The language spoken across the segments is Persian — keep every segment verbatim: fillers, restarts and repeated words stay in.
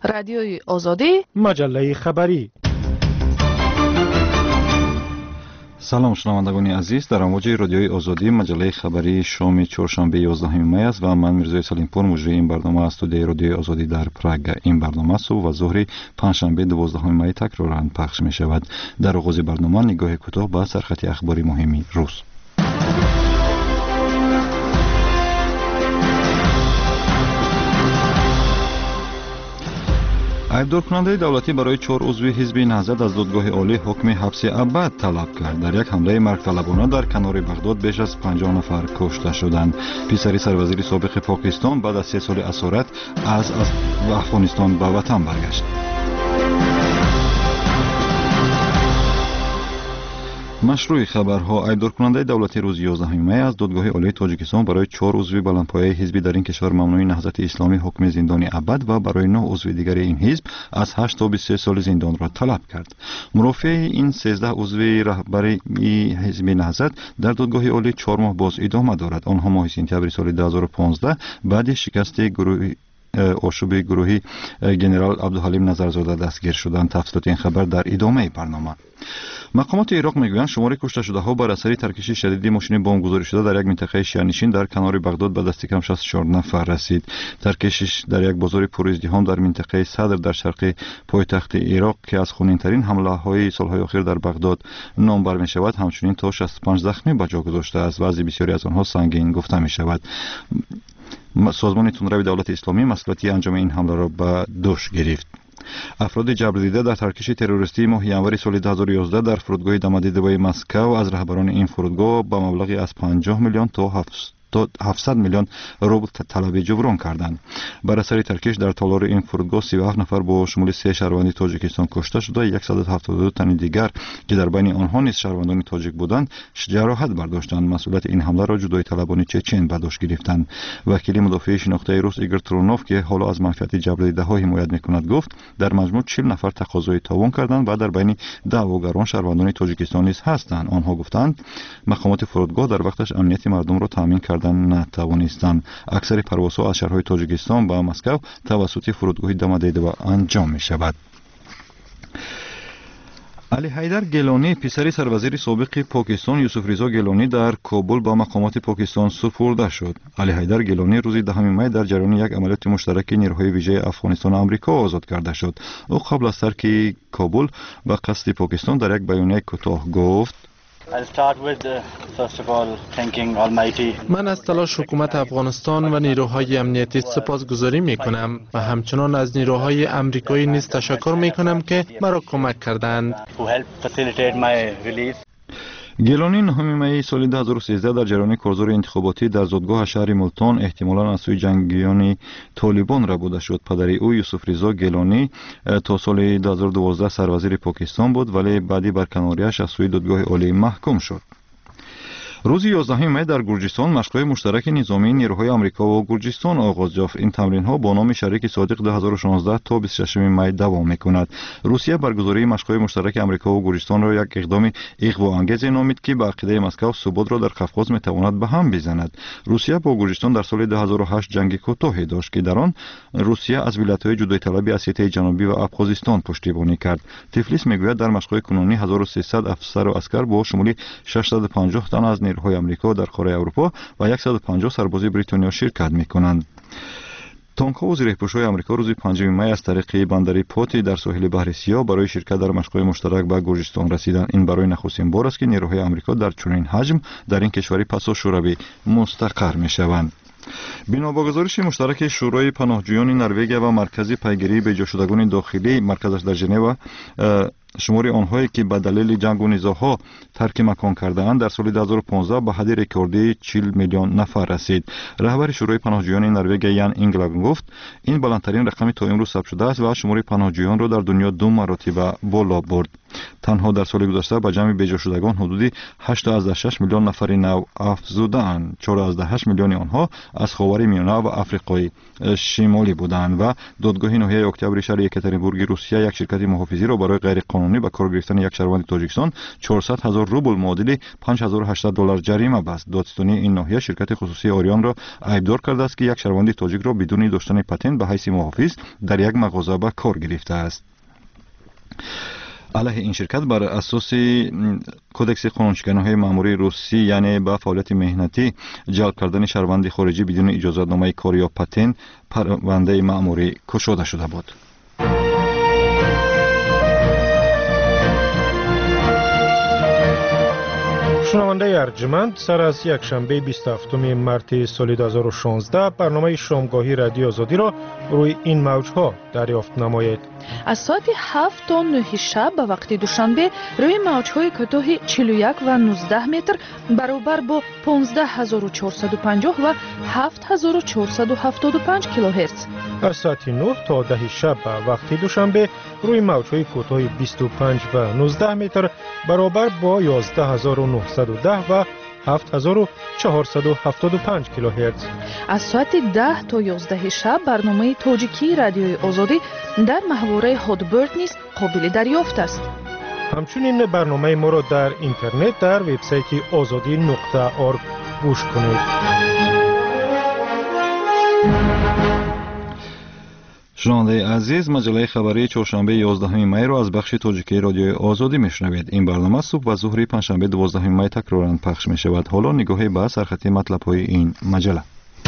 رادیوی آزادی، مجله خبری. سلام شنوندگان عزیز، در امواج رادیوی آزادی مجله خبری شام چهارشنبه یازدهم می است و من میرزای سلیمپور مجری این برنامه از استودیوی رادیوی آزادی در پراگ. این برنامه صبح و ظهر پنجشنبه دوازدهم می تکرارا پخش می شود. در آغاز برنامه نگاه کوتاه به سرخط اخباری مهمی روز. ایبدار کننده دولتی برای چهار عضو حزب نهضت از دادگاه عالی حکم حبس ابد طلب کرد. در یک حمله مرگ طلبانه در کنار بغداد بیش از پنجاه نفر کشته شدند. پسری سروزیر سابق پاکستان بعد از سه سال اسارت از افغانستان به وطن برگشت. مشروع خبرها. ایبدار کننده دولتی روز یازدهم می از دادگاه عالی تاجیکستان برای چهار عضو بلندپایه حزبی در این کشور ممنوع نهضت اسلامی حکم زندان ابد و برای نه عضو دیگر این حزب از هشت تا بیست و سه سال زندان را طلب کرد. مرافع این سیزده عضو رهبری حزب نهضت در دادگاه عالی چهار ماه باز ادامه دارد. آنها ماه سپتامبر سال دو هزار و پانزده بعد شکست گروهی آشوب گروهی جنرال عبدالحلیم نظرزاده دستگیر شدند. تفصیلات این خبر در ادامه برنامه. مقامات عراق میگویند شمار کشته شده ها بر اثر ترکش شدید ماشین بمب گذاری شده در یک منطقه شهرنشین در کنار بغداد به دست کم شصت و چهار نفر رسید. ترکش در یک بازار پرازدحام در منطقه صدر در شرق پایتخت عراق که از خونین‌ترین حمله های سالهای اخیر در بغداد نام بر می شود همچنین تا شصت و پنج زخمی به جا گذاشته است. وضع بسیاری از آنها سنگین گفته می شود. سازمان تندروی دولت اسلامی مسئولیت انجام این حمله را به دوش گرفت. افراد جبر دیده در ترکش تروریستی ماه ینوری سال دو هزار و یازده در فرودگاه دمدی دبی مسکو از رهبران این فرودگاه با مبلغی از پنجاه میلیون تا هفتصد میلیون روبل طلب جبران کردند. بر اثر ترکش در تالار این فرودگاه سی و هفت نفر با شمول سه شهروند تاجیکستان کشته شده، صد و هفتاد و دو تن دیگر که در بین آنها نیز شهروندان تاجیک بودند جراحت برداشتند. مسئولیت این حمله را جدای طلبان چچن به دوش گرفتند. وکیل مدافع شناخته روس ایگور ترونوف که حالا از منفعت جبر دیده ها حمایت میکند گفت در مجموع چهل نفر تقاضای تاوان کردند و در بین دعواگران شهروندان تاجیکستان نیز هستند. آنها گفتند مقامات فرودگاه در وقتش امنیت مردم را تامین کردند نتوانستند. اکثر پروازها از شهرهای تاجیکستان به مسکو توسط فرودگاه دمدیدو انجام می شود. علی حیدر گیلانی پسر سروزیر سابق پاکستان یوسف رضا گیلانی در کابل با مقامات پاکستان سپرده شد. علی حیدر گیلانی روز دهم می در جریان یک عملیات مشترک نیروهای ویژه افغانستان و آمریکا آزاد کرده شد. او قبل از ترک کابل به قصد پاکستان در یک بیانیه کوتاه گفت من از تلاش حکومت افغانستان و نیروهای امنیتی سپاسگزاری می کنم و همچنان از نیروهای امریکایی نیز تشکر می کنم که مرا کمک کردند. گیلانی نهم می سال دو هزار و سیزده در جریان کارزار انتخاباتی در زادگاه شهر ملتان احتمالاً از سوی جنگیان طالبان ربوده شد. پدر او یوسف رضا گیلانی تا سال دو هزار و دوازده سروزیر پاکستان بود ولی بعدی برکناریش از سوی دادگاه عالی محکوم شد. روز یازدهم می در گرجستان مشق‌های مشترک نظامی نیروهای آمریکا و گرجستان آغاز یافت. این تمرین‌ها با نام شریک صادق دو هزار و شانزده تا بیست و ششم می دوام می‌کند. روسیه برگزاری مشق‌های مشترک آمریکا و گرجستان را یک اقدام اغوا‌انگیز نامید که به عقیده مسکو ثبات را در قفقاز می‌تواند به هم بزند. روسیه با گرجستان در سال دو هزار و هشت جنگ کوتاهی داشت که در آن روسیه از ولایت‌های جدای طلبی اسیای جنوبی و ابخازستان پشتیبانی کرد. تفلیس می‌گوید در مشق‌های کنونی هزار و سیصد افسر و عسکر با شمول ششصد و پنجاه تن از نیروهای آمریکا در قاره اروپا و صد و پنجاه سرباز بریتانیا شرکت می‌کنند. تانک‌ها و زیره‌پوش‌های آمریکا روز پنجم می از طریق بندر پوتی در ساحل بحر سیاه برای شرکت در مشق‌های مشترک به گرجستان رسیدند. این برای نخستین بار است که نیروهای آمریکا در چنین حجم در این کشور پس از شوروی مستقر می‌شوند. بنا به گزارش مشترک شورای پناهجویان نروژ و مرکز پیگیری به جاشدگان داخلی مرکزش در ژنو شمار آنهایی که به دلیل جنگ و نزاع‌ها ترک مکان کرده اند در سال دو هزار و پانزده به حد رکوردی چهل میلیون نفر رسید. رهبر شورای پناهجویان نروژ یان اینگلند گفت این بلندترین رقم تا امروز ثبت شده است و شمار پناهجویان را در دنیا دو مراتب بالا برد. تنها در سال گذشته به جمع بجا شدگان حدودی هشت و شش میلیون نفر نو افزودند. چهار و هشت میلیون آنها از خاورمیانه و آفریقای شمالی بودند و دادگاه نهایی اکتبر شهر یکاترینبورگ روسیه یک شرکت محافظی را برای غیر قانونی غیرقانونی به کار گرفتن یک شهروند تاجیکستان چهارصد هزار روبل معادل پنج هزار و هشتصد دلار جریمه بست. دادستانی این ناحیه شرکت خصوصی آریان را عیبدار کرده است که یک شهروند تاجیک را بدون داشتن پتنت به حیث محافظ در یک مغازه به کار گرفته است. علیه این شرکت بر اساس کدکس قانونشکنی‌های مأموری روسی، یعنی با فعالیت مهنتی جلب کردن شهروند خارجی بدون اجازه‌نامه کار یا پتنت، پرونده مأموری گشوده شده بود. شنونده ارجمند، سر از یک شنبه بیست و هفتم مارس سال دو هزار و شانزده برنامه شامگاهی رادیو آزادی را روی این موج‌ها دریافت نمایید. از ساعت هفت تا نه شب به وقت دوشنبه روی موج‌های کوتاه چهل و یک و نوزده متر برابر با پانزده هزار و چهارصد و پنجاه و هفت هزار و چهارصد و هفتاد و پنج کیلوهرتز. از ساعت نه تا ده شب به وقت دوشنبه روی موج‌های کوتاه بیست و پنج و نوزده متر برابر با یازده هزار و نهصد و ده و هفت هزار و چهارصد و هفتاد و پنج کیلوهرتز. از ساعت ده تا یازده شب برنامه تاجیکی رادیوی آزادی در محوره هادبرد نیز قابل دریافت است. همچنین برنامه ما را در اینترنت در وبسایت آزادی نقطه org گوش کنید. شنونده عزیز، مجله خبری چهارشنبه یازدهم می را از بخش تاجیکی رادیوی آزادی میشنوید. این برنامه صبح و ظهر پنجشنبه دوازدهم می تکرارا پخش می شود. حالا نگاهی به سرخط مطلب های این مجله.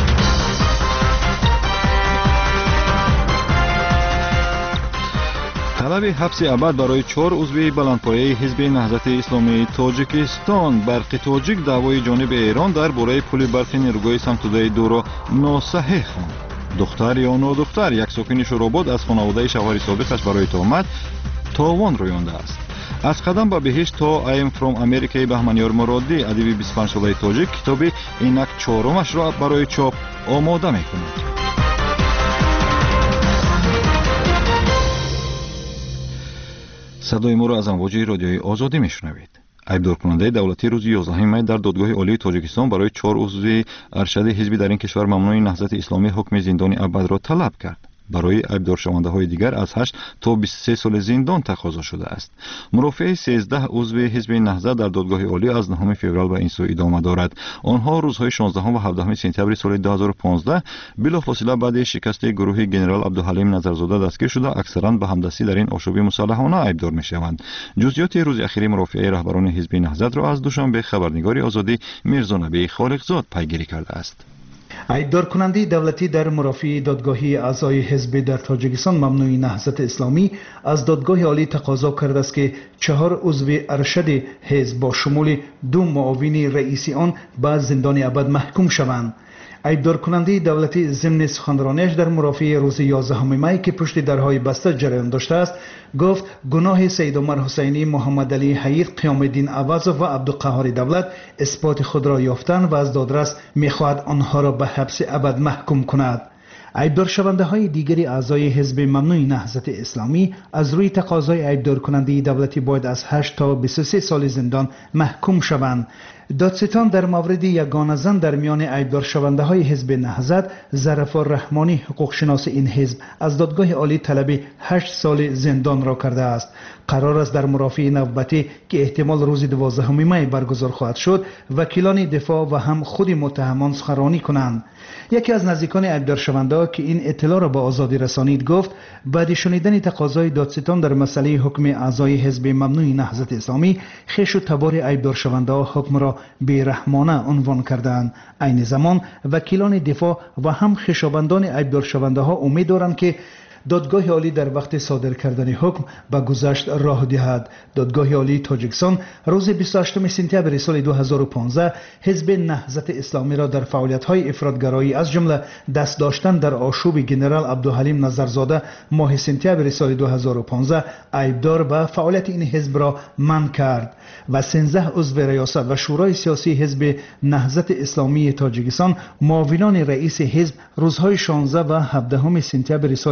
طلب حبس ابد برای چهار عضو بلندپایه حزب نهضت اسلامی تاجیکستان. برق تاجیک دعوای جانب ایران درباره پل برق نیروگاه سمتودای دو را ناصحیح خواند. دختر یا نادختر یک ساکن شوراباد از خانواده شوهر سابقش برای تهمت تاوان رویانده است. از قدم به بهشت تا I am from America بهمنیار مرادی، ادیب بیست و پنج ساله تاجیک، کتاب اینک چهارمش را برای چاپ آماده می‌کند. صدای ما را از امواج رادیوی آزادی میشنوید. عیبدار کننده دولتی روز یازدهم می در دادگاه عالی تاجیکستان برای چهار عضو ارشد حزبی در این کشور ممنوع نهضت اسلامی حکم زندان ابد را طلب کرد. برای عیبدار شونده های دیگر از هشت تا بیست و سه سال زندان تقاضا شده است. مرافع سیزده عضو حزب نهضت در دادگاه عالی از نهم فوریه به این سو ادامه دارد. آنها روزهای شانزدهم و هفدهم سپتامبر سال دو هزار و پانزده بلافاصله بعد شکست گروه جنرال عبدالحلیم نظرزاده دستگیر شده، اکثرا به همدستی در این آشوب مسلحانه عیبدار میشوند. جزئیات روز اخیر مرافع رهبران حزب نهضت را از دوشنبه خبرنگار آزادی میرزا نبی خالقزاد پیگیری کرده است. عیبدار کننده دولتی در مرافع دادگاهی اعضای حزب در تاجیکستان ممنوع نهضت اسلامی از دادگاه عالی تقاضا کرده است که چهار عضو ارشد حزب با شمول دو معاون رئیسی آن به زندان ابد محکوم شوند. عیبدار کننده دولتی ضمن سخنرانیش در مرافع روز یازدهم می که پشت درهای بسته جریان داشته است گفت گناه سید عمر حسینی، محمد علی حید، قیام الدین عوض و عبدالقهار دولت اثبات خود را یافتند و از دادرس می‌خواهد آنها را به حبس ابد محکوم کند. عیبدار شونده های دیگری اعضای حزب ممنوع نهضت اسلامی از روی تقاضای عیبدار کننده دولتی باید از هشت تا بیست و سه سال زندان محکوم شوند. دادستان در مورد یگانه زن در میان عیبدار شونده های حزب نهضت، ظرفا رحمانی حقوق شناس این حزب، از دادگاه عالی طلب هشت سال زندان را کرده است. قرار است در مرافع نوبتی که احتمال روز دوازدهم می برگزار خواهد شد وکیلان دفاع و هم خود متهمان سخنرانی کنند. یکی از نزدیکان عیبدار شونده که این اطلاع را به آزادی رسانید گفت بعد شنیدن تقاضای دادستان در مسئله حکم اعضای حزب ممنوع نهضت اسلامی، خویش و تبار عیبدار شونده حکم را بیرحمانه عنوان کردند. عین زمان وکیلان دفاع و هم خویشاوندان عیبدار شونده ها امید دارند که دادگاه عالی در وقت صادر کردن حکم به گذشت راه دهد. دادگاه عالی تاجیکستان روز بیست و هشتم سپتامبر سال دو هزار و پانزده حزب نهضت اسلامی را در فعالیت‌های افراطگرایی از جمله دست داشتن در آشوب جنرال عبدالحلیم نظرزاده ماه سپتامبر سال دو هزار و پانزده عیبدار به فعالیت این حزب را منع کرد و سیزده عضو ریاست و شورای سیاسی حزب نهضت اسلامی تاجیکستان معاونان رئیس حزب روزهای شانزده و هفدهم سپتامبر سال گذشته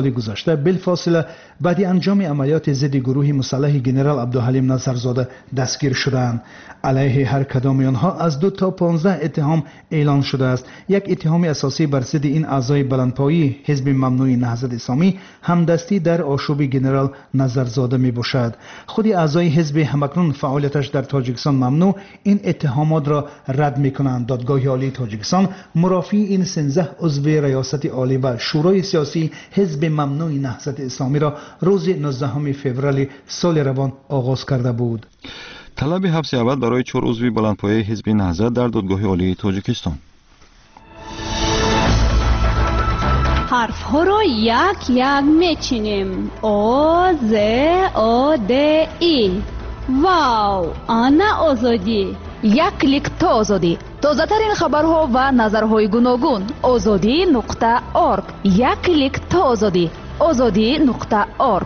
گذشته بالفاصله بعد انجام عملیات ضد گروه مسلح گنرال عبدالحلیم نظرزاده دستگیر شدند. علیه هر کدام آنها از دو تا پانزده اتهام اعلان شده است. یک اتهام اساسی بر ضد این اعضای بلندپایه حزب ممنوع نهضت اسلامی همدستی در آشوب گنرال نظرزاده می باشد. خود اعضای حزب همکنون فعالیتش در تاجیکستان ممنوع این اتهامات را رد می کنند. دادگاه عالی تاجیکستان مرافع این سیزده عضو ریاست عالی و شورای سیاسی حزب ممنوع نهضت اسلامی را روز نوزدهم فوریه سال روان آغاز کرده بود. طلب حبس ابد برای چهار عضو بلندپایه حزب نهضت در دادگاه عالی تاجیکستان. حرف ها را یک یک میچینیم. او ز او د ای. واو، آنا آزادی. یک کلیک تا آزادی. تازه ترین خبرها و نظرهای گوناگون. آزادی نقطه ارگ. یک کلیک تا آزادی. آزادی نقطه ارگ.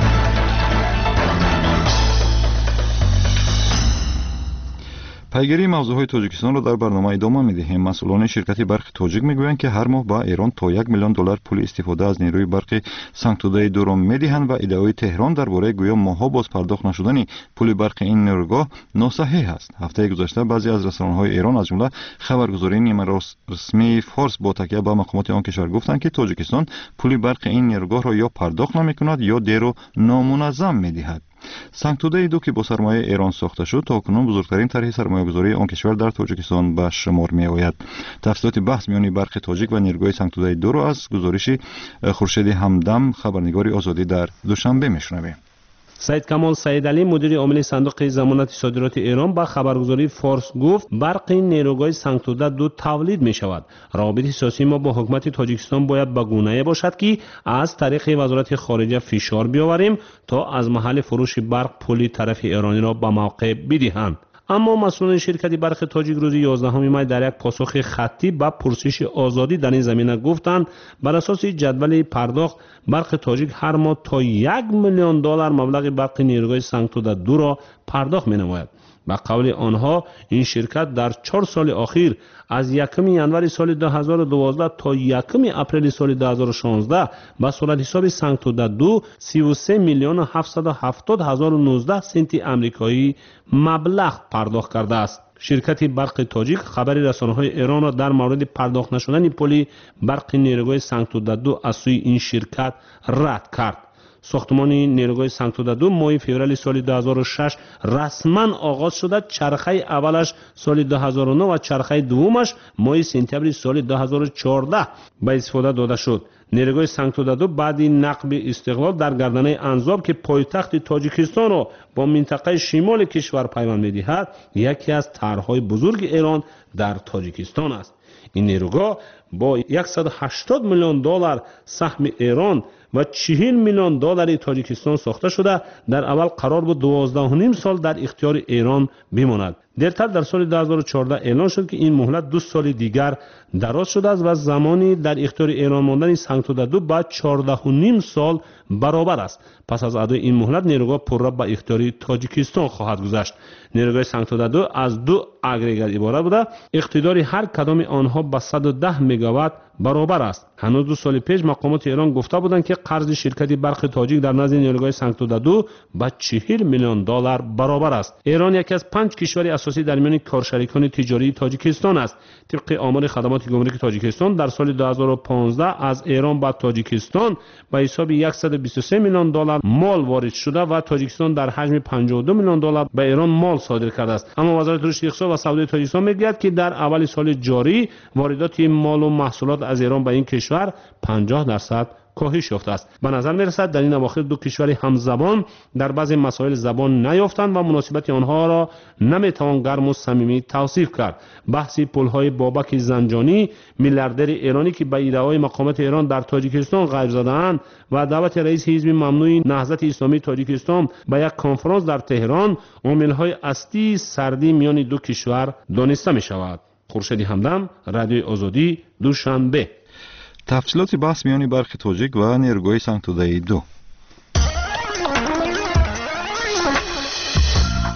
پیگیری موضوعهای تاجیکستان را در برنامه ادامه می‌دهیم. مسئولان شرکت برق تاجیک میگویند که هر ماه به ایران تا یک میلیون دلار پول استفاده از نیروی برق سنگتوده دو را میدهند و ادعای تهران درباره گویا ماها باز پرداخت نشدن پول برق این نیروگاه ناصحیح است. هفته گذشته بعضی از رسانه‌های ایران از جمله خبرگزاری نیمه رسمی فارس با تکیه به مقامات آن کشور گفتند که تاجیکستان پول برق این نیروگاه را یا پرداخت نمی‌کند یا دیر و نامنظم می‌دهد. سنگتوده دو که با سرمایه ایران ساخته شد تا کنون بزرگترین طرح سرمایه‌گذاری آن کشور در تاجیکستان به شمار می‌آید. تفصیلات بحث میان برق تاجیک و نیروگاه سنگتوده دو را از گزارش خورشید همدم خبرنگار آزادی در دوشنبه می‌شنویم. سید کمال سیدعلی مدیر عامل صندوق ضمانت صادرات ایران با خبرگزاری فارس گفت برق نیروگاه سنگتوده دو تولید می شود. روابط سیاسی ما با حکومت تاجیکستان باید به گونه‌ای باشد که از طریق وزارت خارجه فشار بیاوریم تا از محل فروش برق پول طرف ایرانی را به موقع بدهند. اما مسئولان شرکت برق تاجیک روز یازدهم می در یک پاسخ خطی به پرسش آزادی در این زمینه گفتند بر اساس جدول پرداخت برق تاجیک هر ماه تا یک میلیون دلار مبلغ برق نیروگاه سنگتوده دو را پرداخت می نماید. به قول آنها این شرکت در چهار سال اخیر از یکم ینور سال دو هزار و دوازده تا یکم اپریل سال دو هزار و شانزده به صورت حساب سنگتوده دو سی و سه میلیون و هفتصد و هفتاد هزار و نوزده سنت آمریکایی مبلغ پرداخت کرده است. شرکت برق تاجیک خبر رسانه‌های ایران را در مورد پرداخت نشدن پول برق نیروگاه سنگتوده دو از سوی این شرکت رد کرد. ساختمان نیروگاه سنگتوده دو ماه فوریه سال دو هزار و شش رسما آغاز شده. چرخه اولش سال دو هزار و نه و چرخه دومش ماه سپتامبر سال دو هزار و چهارده به استفاده داده شد. نیروگاه سنگتوده دو بعد نقب استقلال در گردنه انزاب که پایتخت تاجیکستان را با منطقه شمال کشور پیوند می‌دهد یکی از طرح‌های بزرگ ایران در تاجیکستان است. این نیروگاه با صد و هشتاد میلیون دلار سهم ایران و چهل میلیون دلار تاجیکستان ساخته شده در اول قرار بود دوازده و نیم سال در اختیار ایران بماند. دیرتر در سال دو هزار و چهارده اعلان شد که این مهلت دو سال دیگر دراز شده است و زمانی در اختیار ایران ماندن سنگتوده دو با چهارده و نیم سال برابر است. پس از ادای این مهلت نیروگاه پررا به اختیار تاجیکستان خواهد گذشت. نیروگاه سنگتوده دو از دو اگریگات عبارت بوده. اقتدار هر کدام آنها به صد و ده مگاوات برابر است. هنوز دو سال پیش مقامات ایران گفته بودند که قرض شرکت برق تاجیک در نزد نیروگاه سنگتوده دو به چهل میلیون دلار برابر است. ایران یکی از پنج کشور اساسی در میان کارشریکان تجاری تاجیکستان است. طبق آمار خدمات گمرک تاجیکستان در سال دو هزار و پانزده از ایران به تاجیکستان به حساب صد و بیست و سه میلیون دلار مال وارد شده و تاجیکستان در حجم پنجاه و دو میلیون دلار به ایران مال صادر کرده است. اما وزارت رشد اقتصاد و سودای تاجیکستان میگوید که در اول سال جاری واردات مال و محصولات از ایران به این کشور پنجاه درصد کاهش یافته است. به نظر میرسد در این اواخر دو کشور همزبان در بعضی مسائل زبان نیافتند و مناسبت آنها را نمیتوان گرم و صمیمی توصیف کرد. بحث پل‌های بابک زنجانی میلیاردر ایرانی که به ایده‌های مقامات ایران در تاجیکستان غیب زده‌اند و دعوت رئیس حزب ممنوع نهضت اسلامی تاجیکستان به یک کنفرانس در تهران عامل‌های اصلی سردی میان دو کشور دانسته می‌شود. خورشید همدم، رادیو آزادی، دوشنبه. تفصیلات بحث میان برق تاجیک و نیروگاه سنگتوده دو.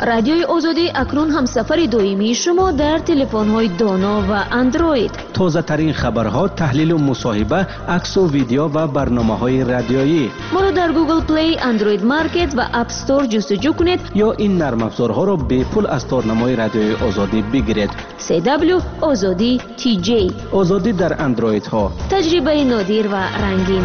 رادیوی آزادی اکنون همسفر دائمی شما در تلفن‌های دانا و اندروید. تازه ترین خبرها، تحلیل و مصاحبه، عکس و ویدیو و برنامه‌های رادیویی. ما را در گوگل پلی، اندروید مارکت و اپ استور جستجو کنید یا این نرم افزارها را به پول از تارنمای رادیوی آزادی بگیرید. سی دبلیو آزادی تی جی. آزادی در اندروید ها. تجربه نادر و رنگین.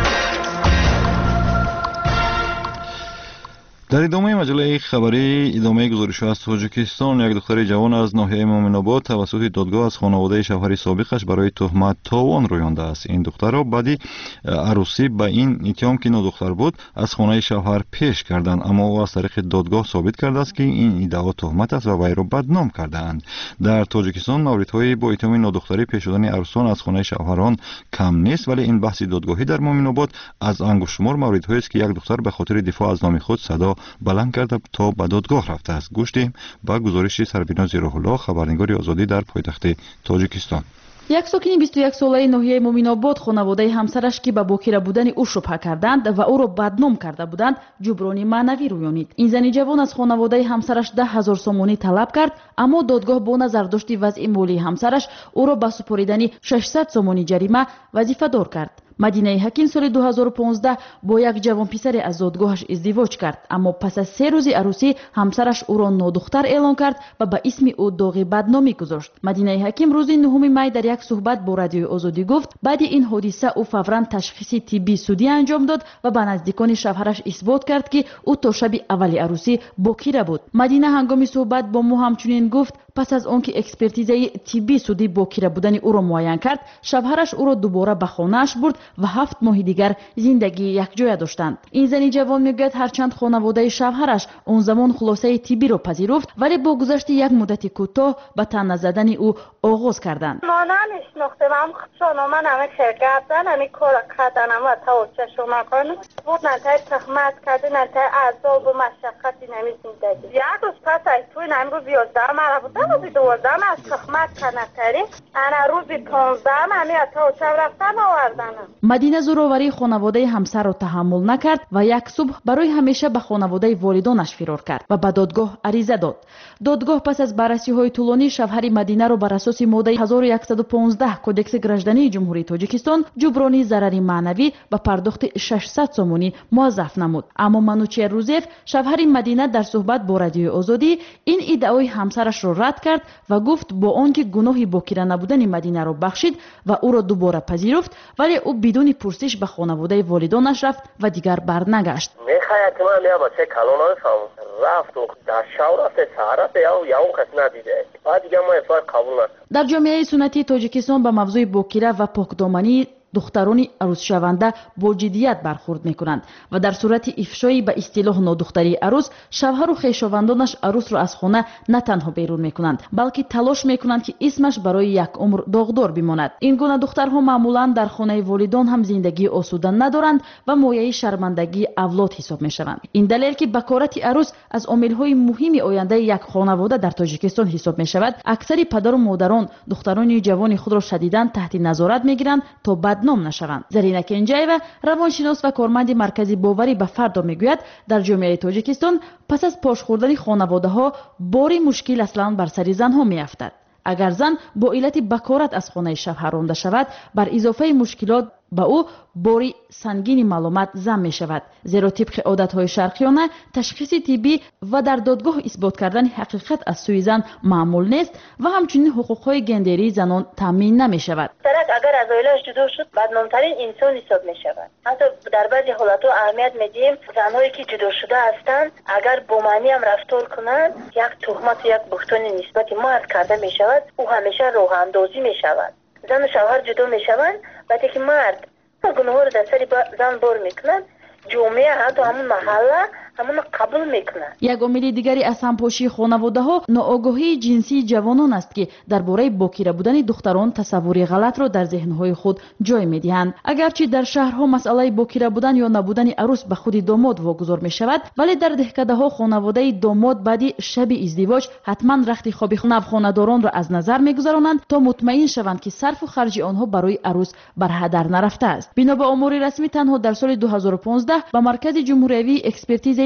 در ادامه مجله خبری ادامه گزارش از تاجیکستان، یک دختر جوان از ناحیه مومن آباد توسط دادگاه از خانواده شوهر سابقش برای تهمت تاوان رویانده است. این دختر را بعدی عروسی به این اتهام که نودختر بود از خانه شوهر پیش کردند، اما او از طریق دادگاه ثابت کرده است که این ادعا تهمت است و وی را بدنام کردند. در تاجیکستان موردهای با اتهام نودختری پیش شدن عروسان از خانه شوهران کم نیست، ولی این بحث دادگاهی در مومن آباد از انگشتشمار موردهایی است که یک دختر به خاطر دفاع از نام خود صدا بلند کرده تا به دادگاه رفته است. گوشتیم با گزارش سربینا زیراالله، خبرنگار آزادی در پایتخت تاجیکستان. یک ساکنی بیست و یک ساله ناحیه مومن آباد خانواده همسرش که به باکره بودن او شبهه کردند و او را بدنام کرده بودند جبرانی معنوی رویانید. این زن جوان از خانواده همسرش ده هزار سومانی طلب کرد، اما دادگاه با نظر داشت وضع مالی همسرش او را به سپردن ششصد سومانی جریمه وظیفه دار کرد. مدینه حکیم سال دو هزار و پانزده با یک جوان پسر از دادگاهش ازدواج کرد، اما پس از سه روز عروسی همسرش او را نودختر اعلان کرد و به اسم او داغ بدنامی گذاشت. مدینه حکیم روز نهم می در یک صحبت با رادیوی آزادی گفت بعد این حادثه او فوراً تشخیص طبی سودی انجام داد و به نزدیکان شوهرش اثبات کرد که او تا شب اول عروسی باکره بود. مدینه هنگام صحبت با ما همچنین گفت پس از آنکه اکسپرتیزه طبی سودی باکره بودن او را معاین کرد، شوهرش او را دوباره به خانه‌اش برد و هفت ماه دیگر زندگی یک جای داشتند. این زنی جوان میگوید هرچند خانواده شوهرش اون زمان خلاصه طبی را پذیرفت، ولی با گذشت یک مدت کوتاه به تنه زدن او آغاز کردند. ما نمیشناختیم، هم خودشان من همه کردن همه کار کردن و توجه شما کنم بود نتای تخمت کردن نتای عذاب و مشقتی نمی زندگی. یک روز پس از توی نمی روز یازده مرا بودم روزی دوازده از تخمت کنتری انا روزی پانزده همه توجه رفتم آوردنم. مدینه زوراوری خانواده همسر را تحمل نکرد و یک صبح برای همیشه به خانواده والدانش فرار کرد و به دادگاه عریضه داد. دادگاه پس از بررسی های طولانی شوهر مدینه را بر اساس ماده هزار و صد و پانزده کدکس گراجدانی جمهوری تاجیکستان جبرانی ضرر معنوی به پرداخت ششصد سومانی موظف نمود. اما منوچهر روزیف شوهر مدینه در صحبت با رادیوی آزادی این ادعای همسرش را رد کرد و گفت با آنکه گناهی باکره نبودن مدینه را بخشید و او را دوباره پذیرفت، ولی او بدون پرسش به خانواده والدانش رفت و دیگر برنگشت. میخواید من یا با چه کلون رفتم رفت و در شاور رفت سهرت یا یا اون کس ندیده بعد دیگه ما افراد قبول نکرد. در جامعه سنتی تاجیکستان به موضوع باکره و پاکدامنی دختران عروس شونده با جدیت برخورد میکنند و در صورت افشای به اصطلاح نودختری عروس، شوهر و خویشاوندانش عروس را از خانه نه تنها بیرون میکنند بلکه تلاش میکنند که اسمش برای یک عمر داغدار بماند. این گونه دخترها معمولا در خانه والدان هم زندگی آسوده ندارند و مایه شرمندگی اولاد حساب میشوند. این دلیل که بکارت عروس از عاملهای مهم آینده یک خانواده در تاجیکستان حساب میشود، اکثر پدر و مادران دختران جوان خود را شدیداً تحت نظارت میگیرند تا بدنام نشوند. زرینه کنجایوا روانشناس و کارمند مرکز باوری به فرد میگوید در جامعه تاجیکستان پس از پاش خوردن خانواده ها باری مشکل اصلا بر سر زن ها میافتد. اگر زن با علت بکارت از خانه شوهر رانده شود، بر اضافه مشکلات با او باری سنگین معلومات زم می شود، زیرا طبق عادت‌های شرقیانه تشخیص طبی و در دادگاه اثبات کردن حقیقت از سوی زن معمول نیست و همچنین حقوق‌های گندری زنان تامین نمی شود. طرف اگر از عائله‌اش جدا شد بدنام‌ترین انسان حساب می شود. حتی در بعضی حالت‌ها اهمیت میدیم زنایی که جدا شده هستند اگر با معنی هم رفتار کنند یک تهمت یک بهتان نسبت مرد کرده می شود، او همیشه راه اندازی می شود. زن و شوهر جدا می شوند وقتی که مرد گناه رو در سر زن بار میکنند، جامعه حتی همون محله همون قبول میکنند. یک عامل دیگری از همپاشی خانواده ها ناآگاهی جنسی جوانان است که درباره باکره بودن دختران تصوری غلط را در ذهنهای خود جای میدهند. اگرچه در شهرها مسئله باکره بودن یا نبودن عروس به خود داماد واگذار می شود، ولی در دهکده ها خانواده داماد بعد شب ازدواج حتما رخت خواب خانه‌داران را از نظر میگذرانند تا مطمئن شوند که صرف و خرج آنها برای عروس بر هدر نرفته است. بنا به امور رسمی تنها در سال دو هزار و پانزده به مرکز جمهوری اکسپرتیز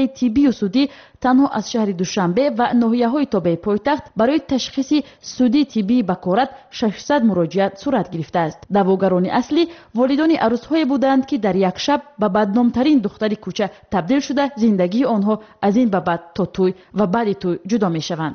مراجعه طبی و سودی تنها از شهر دوشنبه و ناحیه‌های تابع پایتخت برای تشخیص سودی طبی بکارت ششصد مراجعت صورت گرفته است. دعواگران اصلی والدان عروس‌های بودند که در یک شب به بدنامترین دختر کوچه تبدیل شده زندگی آنها از این به بعد تا توی و بعد توی جدا می‌شوند.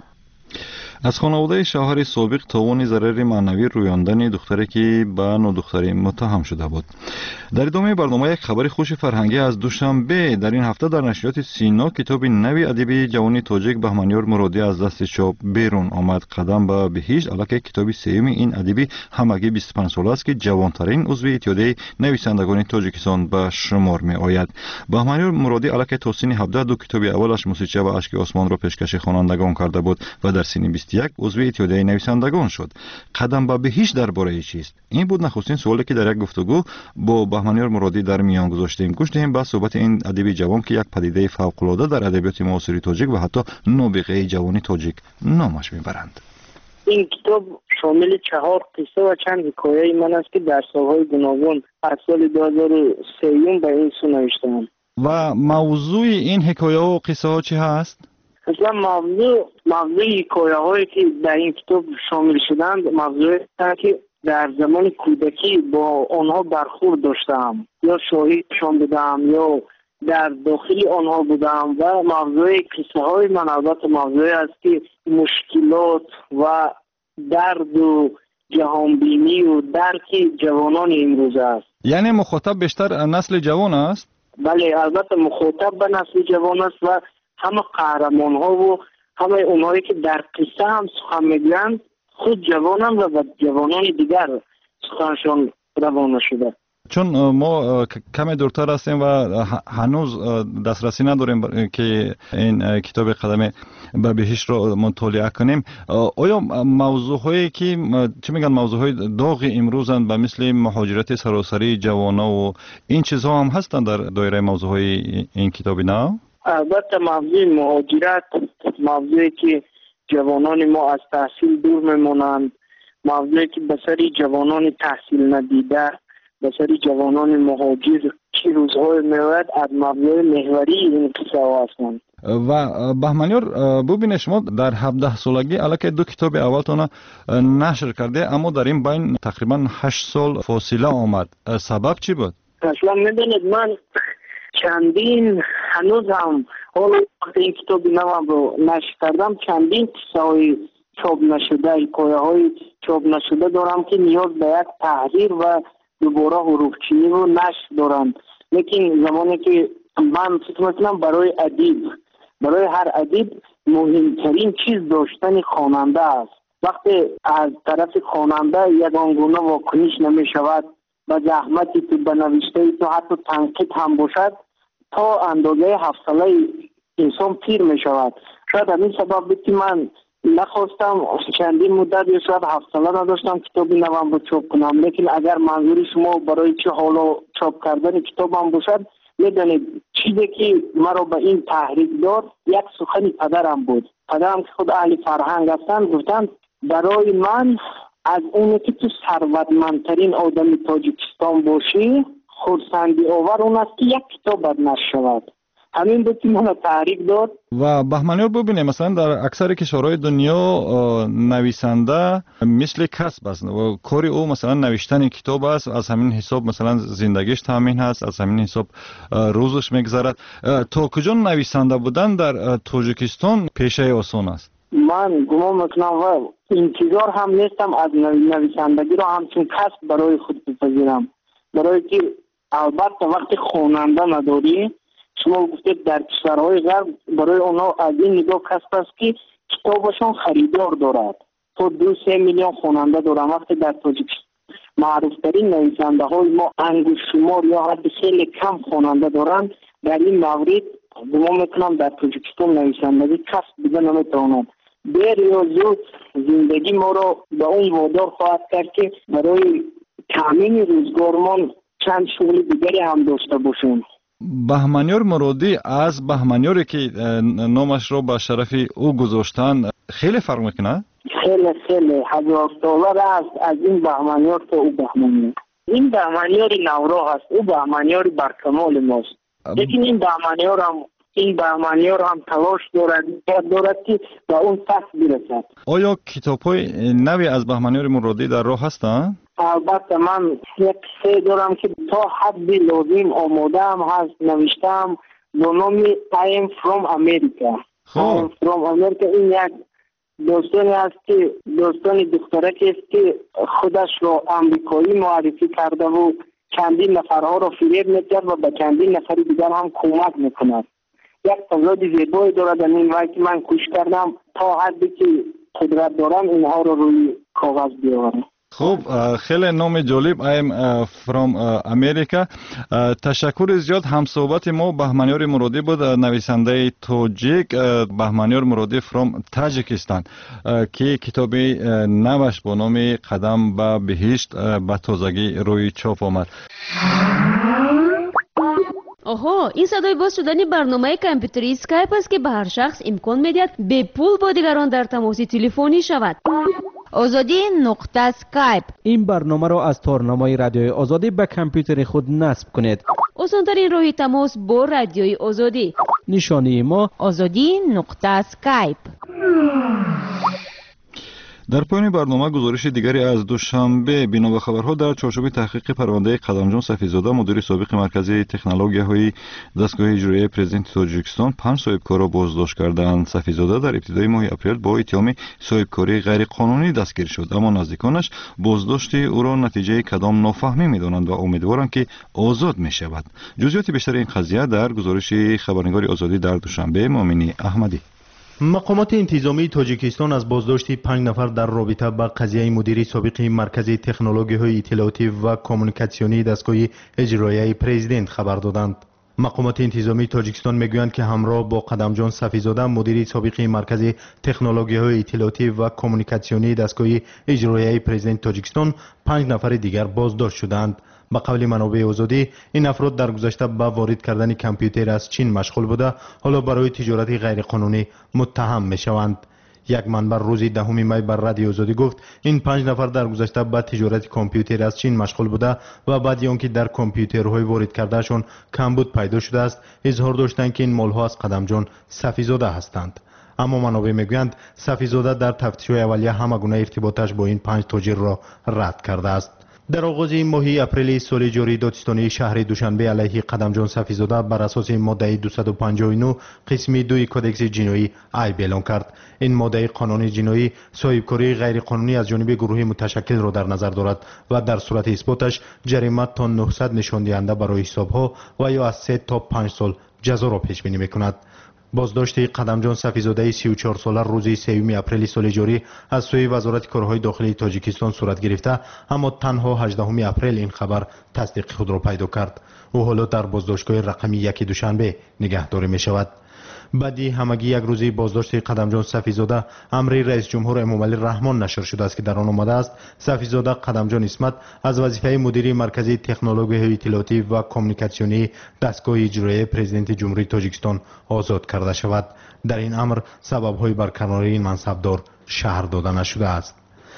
از خانواده شوهر سابق تاوان ضرر معنوی رویاندن دختری که به نوع دختری متهم شده بود. در ادامه برنامه یک خبر خوش فرهنگی از دوشنبه. در این هفته در نشریات سینا کتاب نوی ادیب جوان تاجیک بهمنیار مرادی از دست چاپ بیرون آمد. قدم به بهشت البته کتاب سوم این ادیب همگی بیست و پنج ساله است که جوانترین عضو اتحادیه نویسندگان تاجیکستان به شمار می آید. بهمنیار مرادی البته تا سن هفده دو کتاب اولش موسیقی و اشک آسمان را پیشکش خوانندگان کرده بود و در سن بیست و یک عضو اتحادیه نویسندگان شد. قدم به بهشت درباره چیست؟ این بود نخستین سوالی که در یک گفتگو با بهمنیار مرادی در میان گذاشتیم. گوش دهیم به صحبت این ادیب جوان که یک پدیده فوق العاده در ادبیات معاصر تاجیک و حتی نابغه جوانی تاجیک نامش میبرند. این کتاب شامل چهار قصه و چند حکایه من است که در سالهای گوناگون از سال دو هزار و سه به این سو نوشتم. و موضوع این حکایه و قصه ها چی هست؟ اصلا موضوع موضوع حکایه هایی که در این کتاب شامل شدند موضوع که در زمان کودکی با آنها برخورد داشتم یا شاهدشان بودم یا در داخل آنها بودم و موضوع قصه های من البته موضوع است که مشکلات و درد و جهانبینی و درک جوانان امروز است. یعنی مخاطب بیشتر نسل جوان است؟ بله البته مخاطب به نسل جوان است و همه قهرمان ها و همه اونهایی که در قصه هم سخن میگویند خود جوانان و جوانان دیگر سخنشان روانه شده. چون ما کمی دورتر هستیم و هنوز دسترسی نداریم که این کتاب قدم به بهشت را مطالعه کنیم، آیا موضوع هایی که چه میگن موضوع های داغ امروزند به مثل مهاجرت سراسری جوانا و این چیزها هم هستند در دایره موضوع های این کتاب نه؟ البته موضوع مهاجرت موضوعی که جوانان ما از تحصیل دور میمونند، موضوعی که به سری جوانان تحصیل ندیده به سری جوانان مهاجر چی روزهای میاد از موضوع محوری این قصه ها هستند. و بهمنیار ببینید شما در هفده سالگی البته دو کتاب اولتون نشر کرده اما در این بین تقریبا هشت سال فاصله آمد. سبب چی بود؟ اصلا میدونید من چندین هنوز هم حال وقتی این کتاب نوام رو نشر کردم چندین قصه های چاپ نشده حکایه های چاپ نشده دارم که نیاز به یک تحریر و دوباره حروفچینی رو نشر دارم. لیکن زمانی که من فکر میکنم برای ادیب برای هر ادیب مهمترین چیز داشتن خواننده است. وقتی از طرف خواننده یگانگونه واکنش نمی شود و زحمتی تو بنوشته تو حتی تنقید هم باشد تا اندازه حوصله انسان پیر می شود. شاید همین سبب بود که من نخواستم چندین مدت یا شاید حوصله نداشتم کتابی نوام رو چاپ کنم. لیکن اگر منظور شما برای چه حالا چاپ کردن کتابم باشد میدانید چیزی که مرا به این تحریک داد یک سخن پدرم بود. پدرم که خود اهل فرهنگ هستند گفتند برای من از اونی که تو ثروتمندترین آدم تاجیکستان باشی خرسندی آور اون است که یک کتاب بد نشود. همین بود که منو تحریک داد. و بهمنیار ببینه مثلا در اکثر کشورهای دنیا نویسنده مثل کسب است و کاری او مثلا نوشتن کتاب است، از همین حساب مثلا زندگیش تامین هست، از همین حساب روزش میگذرد. تا کجا نویسنده بودن در تاجیکستان پیشه آسان است؟ من گمان میکنم و انتظار هم نیستم از نویسندگی را همچون کسب برای خود بپذیرم، برای که البته وقتی خواننده نداری شما گفتید در کشورهای غرب برای اونا از این نگاه کسب است که کتابشان خریدار دارد تا دو سه میلیون خواننده دارند. وقتی در تاجیکستان معروفترین نویسنده های ما انگوش شمار یا حتی خیلی کم خواننده دارند، در این مورد گمان میکنم در تاجیکستان نویسندگی کسب دیگه نمیتواند. دیر یا زود زندگی ما را به اون وادار خواهد کرد که برای تامین روزگارمان چند شغل دیگری هم داشته باشیم. بهمنیار مرادی از بهمنیاری که نامش را به شرف او گذاشتن خیلی فرق میکنه؟ خیلی خیلی هزار دلار است از این بهمنیار تا او بهمنیار. این بهمنیار نورا هست، او بهمنیار برکمال ماست. لیکن این بهمنیار هم این بهمنیار هم تلاش دارد دارد که به اون سطح برسد. آیا کتاب‌های نوی از بهمنیار مرادی در راه هستند؟ البته من یک قصه دارم که تا حدی لازم آماده هم هست نوشتم با نام I am from America. I am from America. این یک داستانی است که داستانی دخترکی است که خودش را آمریکایی معرفی کرده و چندین نفرها را فریب می‌کرد و به چندین نفر دیگر هم کمک می‌کند. یک تضاد زیبایی دارد. این وقتی که من کوشش کردم تا حدی که قدرت دارم اینها را روی کاغذ بیاورم. خب خیلی نام جالب ایم فرام امریکا. تشکر زیاد. هم صحبت ما بهمنیار مرادی بود، نویسنده تاجیک بهمنیار مرادی فرام تاجیکستان که کتاب نوش با نام قدم به بهشت به تازگی روی چاپ آمد. آها، این صدای باز شدن برنامه کامپیوتری اسکایپ است که به هر شخص امکان میدهد به پول با دیگران در تماس تلفنی شود. آزادی نقطه اسکایپ. این برنامه را از تارنمای رادیوی آزادی به کامپیوتر خود نصب کنید. آسان‌ترین راه تماس با رادیوی آزادی. نشانی ما آزادی نقطه اسکایپ. در پایان برنامه گزارش دیگری از دوشنبه. بنا به خبرها در چارچوب تحقیق پرونده قدمجان صفیزاده مدیر سابق مرکز تکنولوژی‌های دستگاه اجرایی پرزیدنت تاجیکستان پنج صاحبکار را بازداشت کردند. صفیزاده در ابتدای ماه اپریل با اتهام صاحبکاری غیرقانونی دستگیر شد، اما نزدیکانش بازداشت او را نتیجه کدام نافهمی می‌دانند و امیدوارند که آزاد می‌شود. جزئیات بیشتر این قضیه در گزارش خبرنگار آزادی در دوشنبه مؤمنی احمدی. مقامات انتظامی تاجیکستان از بازداشت پنج نفر در رابطه با قضیه مدیر سابق مرکز تکنولوژی‌های اطلاعاتی و کمیونیکاسیونی دستگاه اجرایی پرزیدنت خبر دادند. مقامات انتظامی تاجیکستان میگویند که همراه با قدمجان صفیزاده مدیر سابق مرکز تکنولوژی‌های اطلاعاتی و کمیونیکاسیونی دستگاه اجرایی پرزیدنت تاجیکستان پنج نفر دیگر بازداشت شدند. به قول منابع آزادی این افراد در گذشته به وارد کردن کامپیوتر از چین مشغول بوده، حالا برای تجارت غیرقانونی متهم می شوند. یک منبع روز دهم می بر رادیو آزادی گفت این پنج نفر در گذشته به تجارت کامپیوتر از چین مشغول بوده و بعد آنکه در کامپیوترهای وارد کردهشان کمبود پیدا شده است اظهار داشتند که این مالها از قدمجان صفیزاده هستند. اما منابع میگویند صفیزاده در تفتیش‌های اولیه همه گونه ارتباطش با این پنج تاجر را رد کرده است. در آغاز ماه اپریل سال جاری دادستانی شهر دوشنبه علیه قدمجان صفیزاده بر اساس ماده دویست و پنجاه و نه قسم دو کدکس جنایی عیب اعلان کرد. این ماده قانون جنایی صاحبکاری غیرقانونی از جانب گروه متشکل را در نظر دارد و در صورت اثباتش جریمه تا نهصد نشان دهنده برای حسابها و یا از سه تا پنج سال جزا را پیش بینی میکند. بازداشت قدمجان صفیزاده سی و چهار ساله روز سوم اپریل سال جاری از سوی وزارت کارهای داخلی تاجیکستان صورت گرفته، اما تنها هجدهم اپریل این خبر تصدیق خود را پیدا کرد. او حالا در بازداشتگاه رقمی یک دوشنبه نگهداری می شود. بعدی همگی یک روزی بازداشت قدمجان صفیزاده امر رئیس جمهور امامعلی رحمان نشر شده است که در آن آمده است صفیزاده قدمجان اسمت از وظیفه مدیری مرکز تکنولوژی اطلاعاتی و کمیونیکاسیونی دستگاه اجرایی پرزیدنت جمهوری تاجیکستان آزاد کرده شود. در این امر سبب‌های برکناری این منصبدار شهر داده نشده است.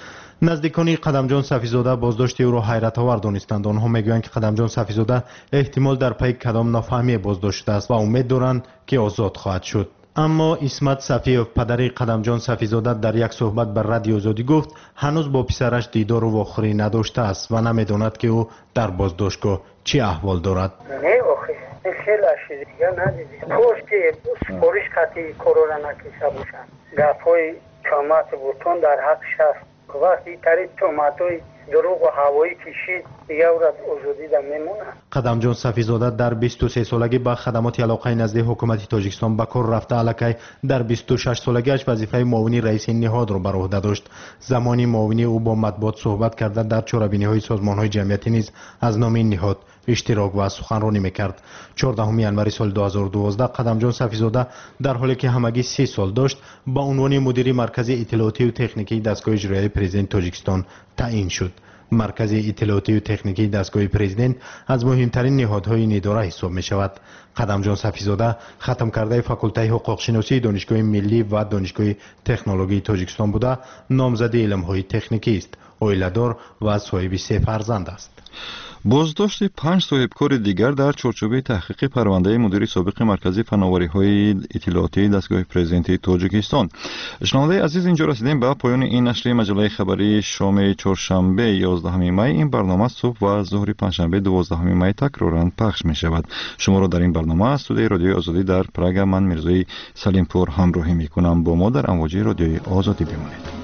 نزدیکان قدمجان صفیزاده بازداشت او را حیرت آور دانستند. آنها میگویند که قدمجان صفیزاده احتمال در پی کدام نافهمی بازداشت شده است و امید دارند که آزاد خواهد شد. اما اسمت صفیف پدر قدمجان صفیزاده در یک صحبت بر رادیو آزادی گفت هنوز با پسرش دیدار و واخری نداشته است و نمیداند که او در بازداشتگاه چه احوال دارد. نه آخه خیلی چیز دیگه ندیدیم. پشت سپورش قطعی کرونا نکشته باشند. گپ‌های چامت بوتون در حق شخص وقتی ترید توماتوی دروغ و هوایی کشید دیگه او را آزادی در میمونه. قدمجان صفیزاده در بیست و سه سالگی با خدمات علاقه نزد حکومت تاجیکستان به کار رفته، الکی در بیست و شش سالگیش وظیفه معاونی رئیس نهاد را بر عهده داشت. زمانی معاونی او با مطبوعات صحبت کرده در چهاربینی‌های سازمان‌های جمعیتی نیز از نام این نهاد اشتراک و سخنرانی میکرد. چهاردهم ینوری سال دو هزار و دوازده قدمجان صفیزاده در حالی که همگی سی سال داشت با عنوان مدیر مرکز اطلاعاتی و تکنیکی دستگاه اجرایی پرزیدنت تاجیکستان تعیین شد. مرکز اطلاعاتی و تکنیکی دستگاه پرزیدنت از مهمترین نهادهای این اداره حساب می شود. قدمجان صفیزاده ختم کرده فاکولته حقوق شناسی دانشگاه ملی و دانشگاه تکنولوژی تاجیکستان بوده، نامزد علم‌های تکنیکی است. oilador و صاحب سه فرزند است. بازداشت پنج صاحبکار دیگر در چارچوب تحقیق پرونده مدیر سابق مرکز فناوری‌های اطلاعاتی دستگاه پرزیدنتی تاجیکستان. شنونده عزیز، اینجا رسیدیم به پایان این نشر مجله خبری شام چهارشنبه یازدهم می. این برنامه صبح و ظهر پنجشنبه دوازدهم می تکرارا پخش می شود. شما را در این برنامه از استودیوی رادیوی آزادی در پراگ من میرزای سلیمپور همراهی می کنم. با ما در امواج رادیوی آزادی بمانید.